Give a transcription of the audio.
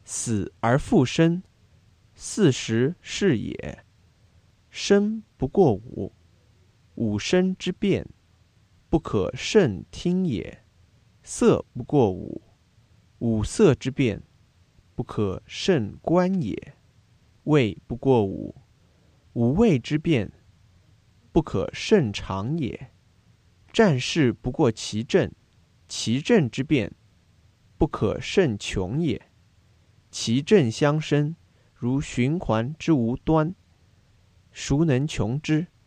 死而复生，四时是也。生不过五，五声之变，不可胜听也。色不过五，五色之变，不可胜观也。味不过五，五味之变，不可胜尝也。战事不过其政，其政之变，不可胜穷也。其政相生，如循环之无端，孰能穷之？